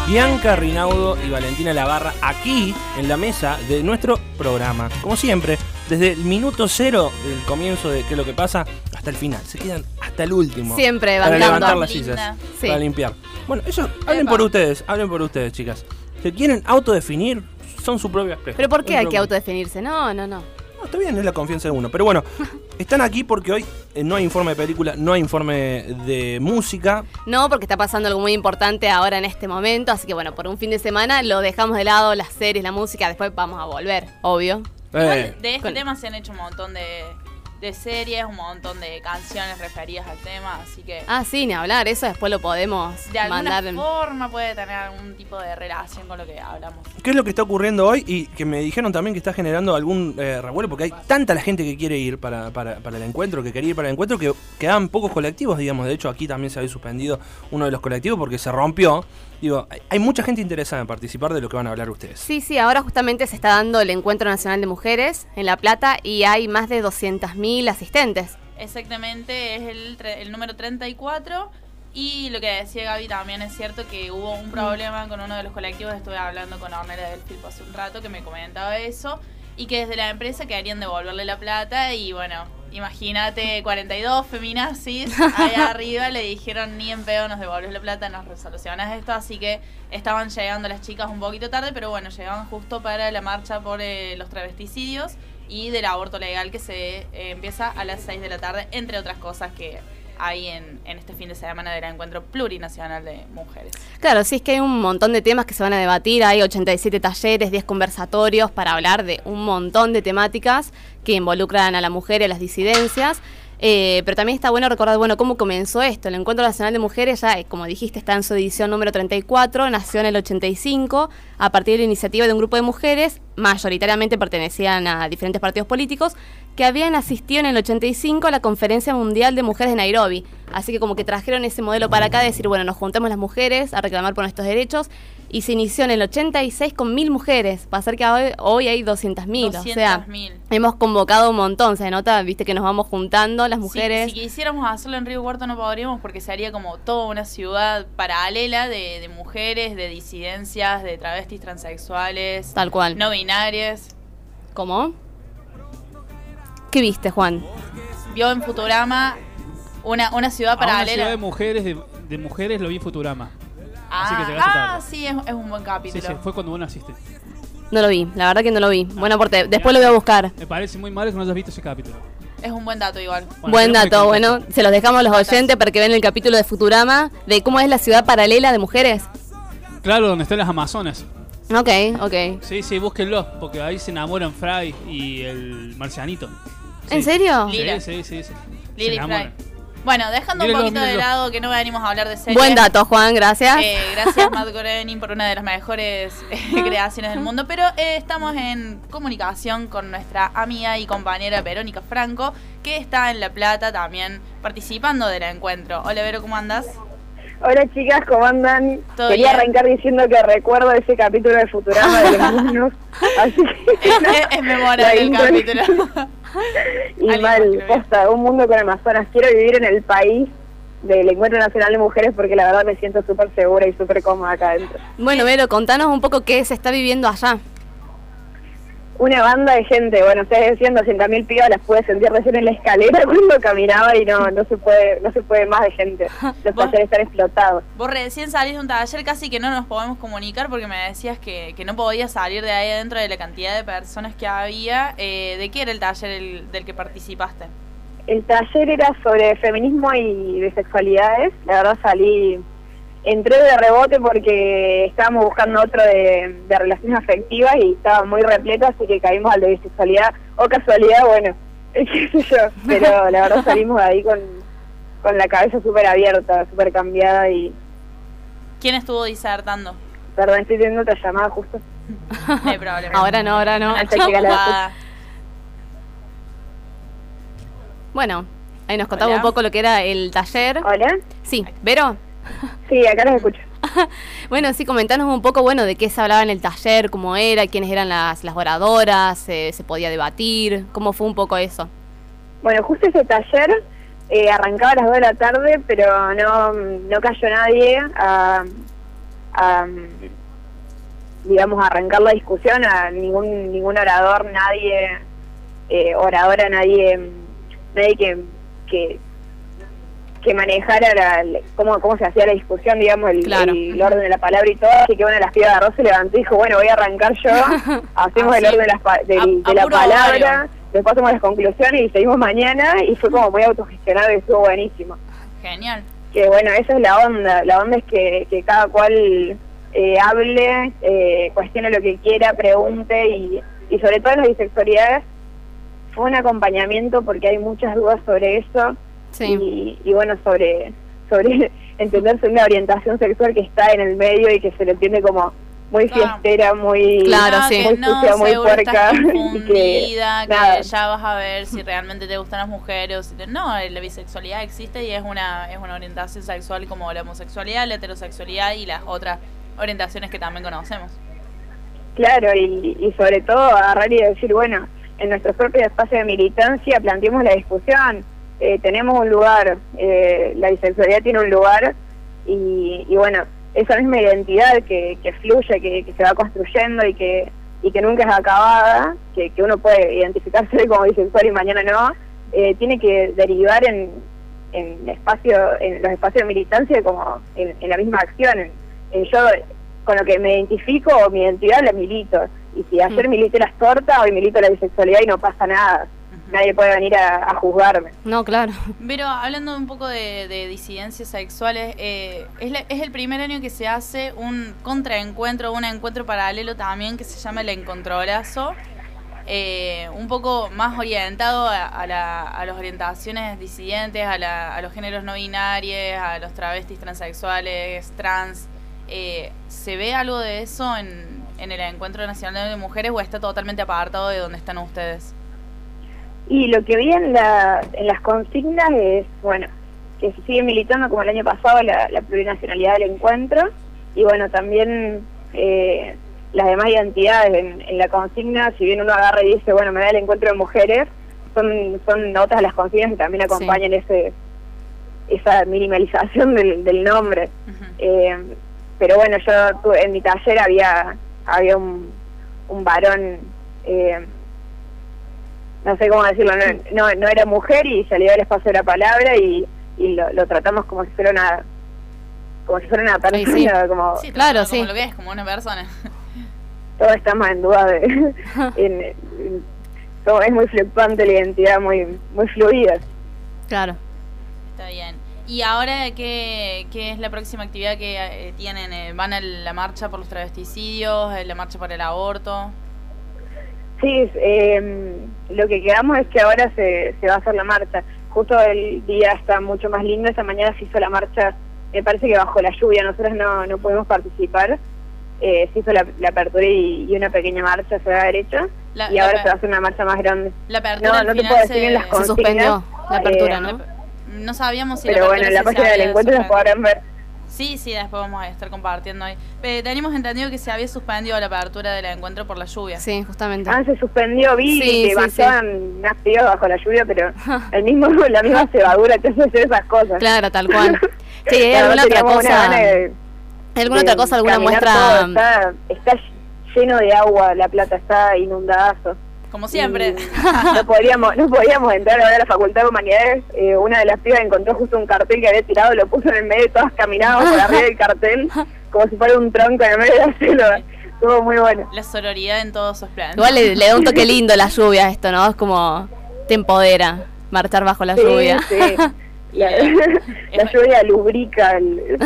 Bianca Rinaudo y Valentina Labarra aquí en la mesa de nuestro programa. Como siempre, desde el minuto cero del comienzo de qué es lo que pasa hasta el final. Se quedan hasta el último. Siempre para bancando. levantar las sillas, sí. Para limpiar. Bueno, eso, hablen por ustedes, chicas. ¿Se quieren autodefinir? Son su propia expresión. ¿Pero por qué hay que autodefinirse? No. No, está bien, es la confianza de uno. Pero bueno, están aquí porque hoy no hay informe de película, no hay informe de música. No, porque está pasando algo muy importante ahora en este momento. Así que bueno, por un fin de semana lo dejamos de lado, las series, la música. Después vamos a volver, obvio. De este tema se han hecho un montón de series, un montón de canciones referidas al tema, así que... Ah, sí, ni hablar, eso después lo podemos mandar. De alguna forma puede tener algún tipo de relación con lo que hablamos. ¿Qué es lo que está ocurriendo hoy? Y que me dijeron también que está generando algún revuelo, porque hay tanta la gente que quiere ir para el encuentro, que quería ir para el encuentro, que quedan pocos colectivos, digamos. De hecho, aquí también se había suspendido uno de los colectivos porque se rompió. Digo, hay mucha gente interesada en participar de lo que van a hablar ustedes. Sí, ahora justamente se está dando el Encuentro Nacional de Mujeres en La Plata y hay más de 200.000 asistentes. Exactamente, es el número 34 y lo que decía Gaby también es cierto que hubo un problema con uno de los colectivos. Estuve hablando con Ornella del Filpo hace un rato que me comentaba eso y que desde la empresa querían devolverle la plata y bueno... Imagínate, 42 feminazis allá arriba le dijeron ni en pedo nos devolves la plata, nos resolucionas esto, así que estaban llegando las chicas un poquito tarde, pero bueno, llegaban justo para la marcha por los travesticidios y del aborto legal que se empieza a las 6 de la tarde, entre otras cosas que hay en este fin de semana del Encuentro Plurinacional de Mujeres. Claro, sí, es que hay un montón de temas que se van a debatir, hay 87 talleres, 10 conversatorios para hablar de un montón de temáticas que involucran a la mujer y a las disidencias, pero también está bueno recordar, cómo comenzó esto. El Encuentro Nacional de Mujeres ya, como dijiste, está en su edición número 34, nació en el 85, a partir de la iniciativa de un grupo de mujeres, mayoritariamente pertenecían a diferentes partidos políticos, que habían asistido en el 85 a la Conferencia Mundial de Mujeres de Nairobi. Así que como que trajeron ese modelo para acá de decir, nos juntemos las mujeres a reclamar por nuestros derechos, y se inició en el 86 con 1.000 mujeres. Va a ser que hoy hay 200.000. O sea, hemos convocado un montón. Se nota, viste, que nos vamos juntando las mujeres. Si quisiéramos hacerlo en Río Cuarto no podríamos porque sería como toda una ciudad paralela de mujeres, de disidencias, de travestis, transexuales. Tal cual. No binarias. ¿Cómo? ¿Qué viste, Juan? Vio en Futurama una ciudad paralela. Una ciudad de mujeres lo vi en Futurama. Así que llegaste tarde. Sí, es un buen capítulo. Sí, fue cuando vos naciste. No lo vi, la verdad que no lo vi. Buen aporte, después lo voy a buscar. Me parece muy mal que no hayas visto ese capítulo. Es un buen dato igual. Buen dato, se los dejamos a los oyentes para que vean el capítulo de Futurama, de cómo es la ciudad paralela de mujeres. Claro, donde están las Amazonas. Ok. Sí, búsquenlo, porque ahí se enamoran Fry y el marcianito. Sí. ¿En serio? Lila. Sí. Lili Fry. Bueno, dejando un poquito de lado que no venimos a hablar de series. Buen dato, Juan, gracias. Gracias, Matt Groening, por una de las mejores creaciones del mundo. Pero estamos en comunicación con nuestra amiga y compañera Verónica Franco, que está en La Plata también participando del encuentro. Hola, Vero, ¿cómo andas? Hola, chicas, ¿cómo andan? Quería bien. arrancar diciendo que recuerdo ese capítulo de Futurama de los niños. Así que es memorable el capítulo. Y mal, posta, un mundo con Amazonas. Quiero vivir en el país del Encuentro Nacional de Mujeres porque la verdad me siento súper segura y súper cómoda acá adentro. Bueno, Vero, contanos un poco qué se está viviendo allá. Una banda de gente, ustedes decían 200.000 pibas, las pude sentir recién en la escalera cuando caminaba y no se puede más de gente. Los talleres están explotados. Vos recién salís de un taller, casi que no nos podemos comunicar porque me decías que no podías salir de ahí adentro de la cantidad de personas que había. ¿De qué era el taller del que participaste? El taller era sobre feminismo y de sexualidades. La verdad entré de rebote porque estábamos buscando otro de relaciones afectivas y estaba muy repleto, así que caímos al de bisexualidad, o casualidad, qué sé yo, pero la verdad salimos de ahí con la cabeza súper abierta, súper cambiada y... ¿Quién estuvo disertando? Perdón, estoy teniendo otra llamada justo. No hay problema. Ahora no. Bueno, ahí nos contaba un poco lo que era el taller. ¿Hola? Sí, ¿Vero? Sí, acá los escucho. Bueno, sí, comentanos un poco, de qué se hablaba en el taller, cómo era, quiénes eran las oradoras, se podía debatir, cómo fue un poco eso. Bueno, justo ese taller arrancaba a las 2 de la tarde, pero no cayó nadie a digamos, arrancar la discusión. A ningún orador, nadie, oradora, nadie que manejara cómo se hacía la discusión, digamos, el orden de la palabra y todo. Así que una de las pibas agarró, se levantó y dijo, bueno, voy a arrancar yo, hacemos el orden de la palabra, después hacemos las conclusiones y seguimos mañana, y fue como muy autogestionado y estuvo buenísimo. Genial. Que bueno, esa es la onda es que cada cual hable, cuestione lo que quiera, pregunte, y sobre todo en las bisexualidades fue un acompañamiento porque hay muchas dudas sobre eso. Sí. Y bueno, sobre entenderse una orientación sexual que está en el medio y que se le entiende como muy fiestera, muy sucia, muy puerca. Que ya vas a ver si realmente te gustan las mujeres o si no, la bisexualidad existe y es una orientación sexual como la homosexualidad, la heterosexualidad y las otras orientaciones que también conocemos. Claro, y sobre todo agarrar y decir, bueno, en nuestros propios espacios de militancia planteemos la discusión. Tenemos un lugar, la bisexualidad tiene un lugar, y bueno, esa misma identidad que fluye, que se va construyendo y que nunca es acabada, que uno puede identificarse como bisexual y mañana no, tiene que derivar en los espacios de militancia como en la misma acción. Yo con lo que me identifico o mi identidad la milito, y si ayer milité las tortas, hoy milito la bisexualidad y no pasa nada. Nadie puede venir a juzgarme. No, claro. Pero hablando un poco de disidencias sexuales, es el primer año que se hace un contraencuentro, un encuentro paralelo también que se llama el Encontronazo, un poco más orientado a las orientaciones disidentes, a los géneros no binarios, a los travestis, transexuales, trans. ¿Se ve algo de eso en el Encuentro Nacional de Mujeres o está totalmente apartado de donde están ustedes? Y lo que vi en las consignas es, bueno, que se sigue militando como el año pasado la plurinacionalidad del encuentro, y bueno, también las demás identidades en la consigna. Si bien uno agarra y dice, bueno, me da el encuentro de mujeres, son otras las consignas que también acompañan esa minimalización del nombre. Pero bueno, yo en mi taller había un varón, no sé cómo decirlo, no era mujer, y salió del espacio de la palabra, y lo tratamos como si fuera una persona, como claro, como lo que es, como una persona. Todos estamos en duda es muy fluctuante la identidad, muy fluida. Claro. Está bien. ¿Y ahora qué es la próxima actividad que tienen? ¿Van a la marcha por los travesticidios, la marcha por el aborto? Sí, lo que quedamos es que ahora se va a hacer la marcha. Justo el día está mucho más lindo, esta mañana se hizo la marcha, me parece que bajo la lluvia, nosotros no pudimos participar, se hizo la apertura y una pequeña marcha se va a haber hecho, y ahora se va a hacer una marcha más grande. La apertura no te puedo decir en las consignas. Se suspendió la apertura, ¿no? No sabíamos si pero bueno, en la página del encuentro las podrán ver. Sí, después vamos a estar compartiendo ahí. Tenemos entendido que se había suspendido la apertura del encuentro por la lluvia. Sí, justamente. Se suspendió, que marchaban unas pibas bajo la lluvia, pero la misma cebadura te hace hacer esas cosas. Claro, tal cual. Sí, ¿hay alguna otra cosa? ¿Alguna otra cosa, alguna muestra? Está lleno de agua, La Plata está inundadazo. Como siempre. No podíamos entrar ahora a la Facultad de Humanidades. Una de las pibas encontró justo un cartel que había tirado, lo puso en el medio y todas caminábamos por arriba del cartel, como si fuera un tronco en el medio de la selva. Estuvo muy bueno. La sororidad en todos sus planes. Igual le da un toque lindo la lluvia a esto, ¿no? Es como te empodera marchar bajo la lluvia. Sí. La lluvia lubrica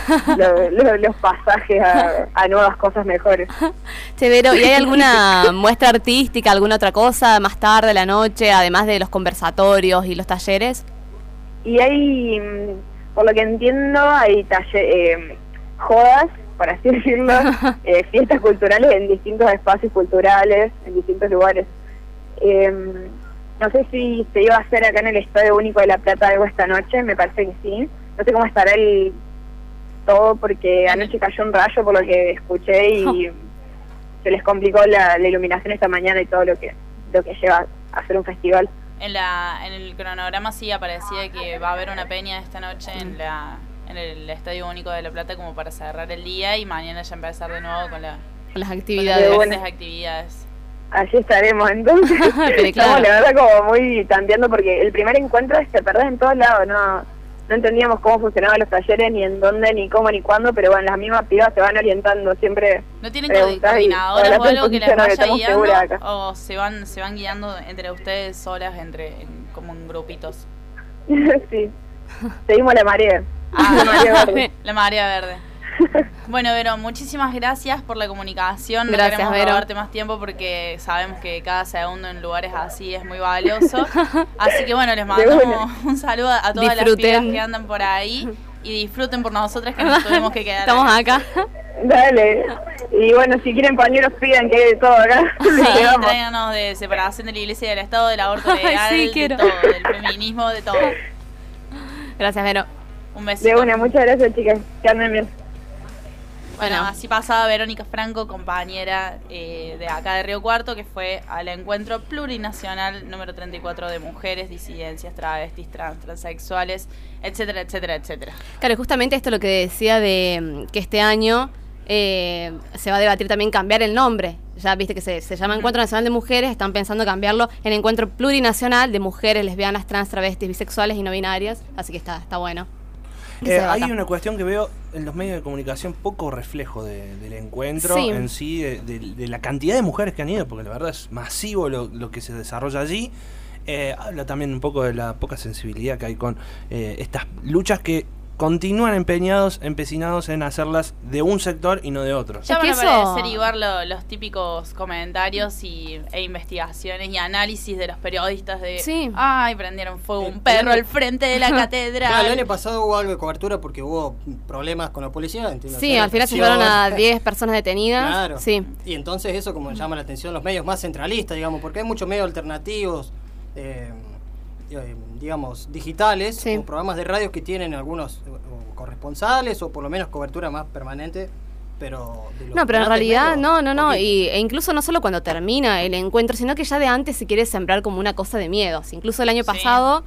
los pasajes a nuevas cosas mejores. Severo, ¿y hay alguna muestra artística, alguna otra cosa más tarde, la noche, además de los conversatorios y los talleres? Y hay, por lo que entiendo, hay jodas, por así decirlo, fiestas culturales en distintos espacios culturales, en distintos lugares. No sé si se iba a hacer acá en el Estadio Único de La Plata algo esta noche, me parece que sí. No sé cómo estará todo, porque anoche cayó un rayo por lo que escuché y se les complicó la iluminación esta mañana y todo lo que lleva a hacer un festival. En el cronograma sí aparecía que va a haber una peña esta noche en en el Estadio Único de La Plata como para cerrar el día y mañana ya empezar de nuevo con las las actividades. diferentes actividades. Allí estaremos, entonces. Pero Estamos, claro. la verdad, como muy tanteando, porque el primer encuentro te perdés en todos lados, no entendíamos cómo funcionaban los talleres, ni en dónde, ni cómo, ni cuándo, pero bueno, las mismas pibas se van orientando siempre. ¿No tienen preguntás y coordinadoras la o algo que les posición, vaya estamos guiando? seguras acá. ¿O se van guiando entre ustedes solas, como en grupitos? Sí, seguimos la marea. Ah, La marea verde. La marea verde. Bueno, Vero, muchísimas gracias por la comunicación. No Gracias, queremos Vero. robarte más tiempo porque sabemos que cada segundo en lugares así es muy valioso. Así que bueno, les mandamos un saludo a todas Disfruten. las pibas que andan por ahí y disfruten por nosotras que nos tuvimos que quedar. Estamos acá. Dale. Y bueno, si quieren pañuelos, pidan que hay de todo acá. Sí, Les llevamos. tráiganos de separación de la iglesia y del Estado, del aborto Ay, legal, sí, de quiero. todo, del feminismo, de todo. Gracias, Vero. Un besito. De una, muchas gracias, chicas. Que anden bien. Bueno, Bueno. así pasaba Verónica Franco, compañera de acá de Río Cuarto, que fue al encuentro plurinacional número 34 de mujeres, disidencias, travestis, transexuales, etcétera, etcétera, etcétera. Claro, justamente esto es lo que decía de que este año se va a debatir también cambiar el nombre. Ya viste que se llama Encuentro Nacional de Mujeres, están pensando cambiarlo en Encuentro Plurinacional de Mujeres, Lesbianas, Trans, Travestis, Bisexuales y No Binarias, así que está bueno. Que se Hay debata. una cuestión que veo en los medios de comunicación, poco reflejo del encuentro Sí. en sí, de la cantidad de mujeres que han ido, porque la verdad es masivo lo que se desarrolla allí. Habla también un poco de la poca sensibilidad que hay con estas luchas que continúan empecinados en hacerlas de un sector y no de otro. Ya Es van que a eso- aparecer igual los típicos comentarios e investigaciones y análisis de los periodistas de Sí. ay, prendieron fuego un El perro año- al frente de la Claro, el catedral. año pasado hubo algo de cobertura porque hubo problemas con la policía. entiendo, Sí, al final se llevaron a 10 personas detenidas. Claro. Sí. Y entonces eso como llama la atención los medios más centralistas, digamos, porque hay muchos medios alternativos, digamos, digitales, Sí. o programas de radio que tienen algunos o corresponsales o por lo menos cobertura más permanente, pero... de los No, pero en grandes realidad, medios, no. poquito. E incluso no solo cuando termina el encuentro, sino que ya de antes se quiere sembrar como una cosa de miedos. Incluso el año Sí. pasado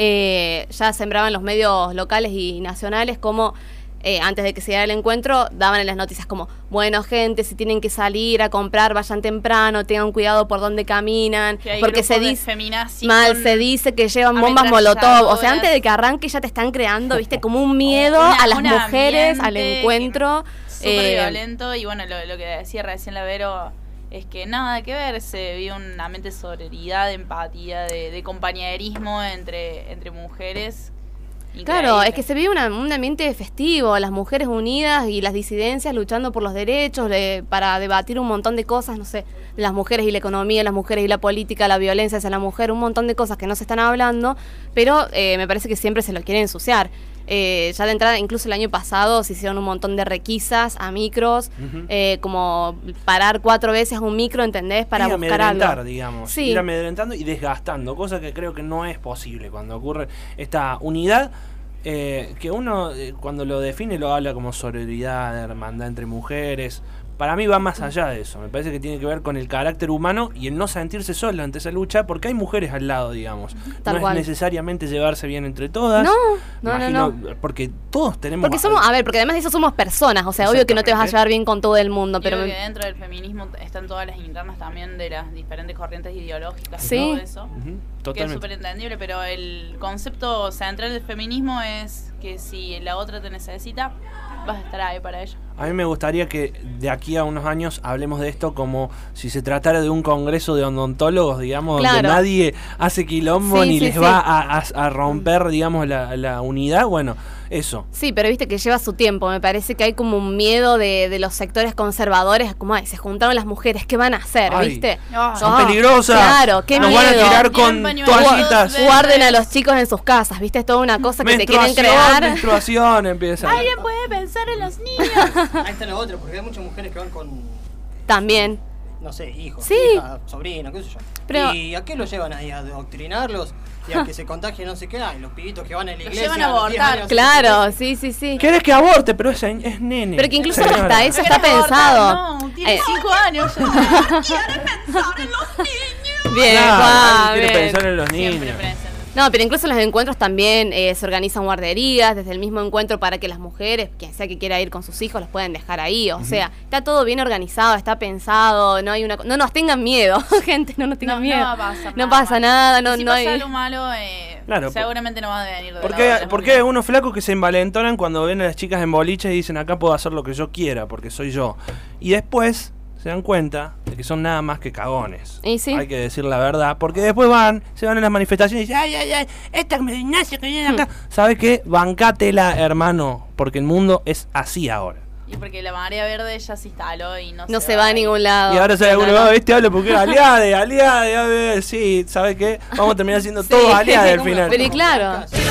ya sembraban los medios locales y nacionales como... antes de que se diera el encuentro, daban en las noticias como, bueno, gente, si tienen que salir a comprar, vayan temprano, tengan cuidado por dónde caminan, Que hay porque se grupos de dice... feminazi Mal, con se dice que llevan bombas molotov. O sea, ametralladoras. antes de que arranque ya te están creando, viste, como un miedo Una- a las un mujeres, al ambiente encuentro. súper violento. Y bueno, lo que decía recién la Vero es que nada que ver, se vive un ambiente de sororidad, de empatía, de compañerismo entre mujeres. Claro, Increíble. es que se vive un ambiente festivo, las mujeres unidas y las disidencias luchando por los derechos, para debatir un montón de cosas, no sé, las mujeres y la economía, las mujeres y la política, la violencia hacia la mujer, un montón de cosas que no se están hablando, pero me parece que siempre se lo quieren ensuciar. Ya de entrada, incluso el año pasado se hicieron un montón de requisas a micros, Ujú. como parar 4 veces un micro, ¿entendés? Para Y buscar amedrentar, algo. digamos. Sí. Ir amedrentando y desgastando, cosa que creo que no es posible cuando ocurre esta unidad. Que uno cuando lo define lo habla como sororidad, hermandad entre mujeres. Para mí va más allá de eso. Me parece que tiene que ver con el carácter humano y el no sentirse solo ante esa lucha, porque hay mujeres al lado, digamos. Tal no cual. es necesariamente llevarse bien entre todas. No. Porque todos tenemos... Porque somos, a ver, porque además de eso somos personas, o sea, obvio que no te vas a Exactamente. llevar bien con todo el mundo, pero Creo que dentro del feminismo están todas las internas también de las diferentes corrientes ideológicas Sí. y todo eso. Ujú, Que es totalmente. súper entendible, pero el concepto central del feminismo es que si la otra te necesita, vas a estar ahí para ella. A mí me gustaría que de aquí a unos años hablemos de esto como si se tratara de un congreso de odontólogos, digamos, donde Claro. nadie hace quilombo Sí, ni sí, les sí. va a romper, digamos, la unidad. Bueno, eso. sí, pero viste que lleva su tiempo. Me parece que hay como un miedo de los sectores conservadores, como, ay, se juntaron las mujeres, ¿qué van a hacer? Ay, ¿Viste? Son Ah, peligrosas. Claro, qué Nos miedo. van a tirar con Tienen pañuelos toallitas. verdes. Guarden a los chicos en sus casas, ¿viste? Es toda una cosa que te quieren crear. Menstruación empieza. ¿Alguien puede pensar en los niños? Ahí está la otra, porque hay muchas mujeres que van con, También. no sé, hijos, Sí. hijas, sobrinos, qué sé yo. Pero- ¿Y a qué los llevan ahí? ¿A adoctrinarlos? ¿Y a que se contagien no sé qué? Ay, los pibitos que van a la Los iglesia llevan a los 10 abortar. años, Claro, sí, sí, sí. ¿Querés que aborte? Pero es nene. Pero que incluso Señora. hasta eso ¿No está querés abortar? pensado. No, tiene Eh, 5 años. Bien, Claro, Juan, nadie quiere bien. pensar en los Siempre niños. presente. No, pero incluso en los encuentros también se organizan guarderías, desde el mismo encuentro para que las mujeres, quien sea que quiera ir con sus hijos, los pueden dejar ahí. O sea, está todo bien organizado, está pensado, no hay no nos tengan miedo, gente, no nos tengan miedo. No va a pasar no pasa nada, no, si no pasa hay... algo malo, Claro, seguramente no va a venir de porque hay algunos flacos que se envalentonan cuando ven a las chicas en boliches y dicen acá puedo hacer lo que yo quiera porque soy yo. Y después se dan cuenta de que son nada más que cagones. Y sí. Hay que decir la verdad, porque después se van en las manifestaciones y dicen, ay, esta gimnasia que viene acá. ¿Sabes qué? Bancátela, hermano, porque el mundo es así ahora. Y porque la marea verde ya se instaló y no se va a ningún lado. Y ahora sale alguno, habla porque aliade, sí, ¿sabes qué? Vamos a terminar siendo todos aliades al final. Pero y claro.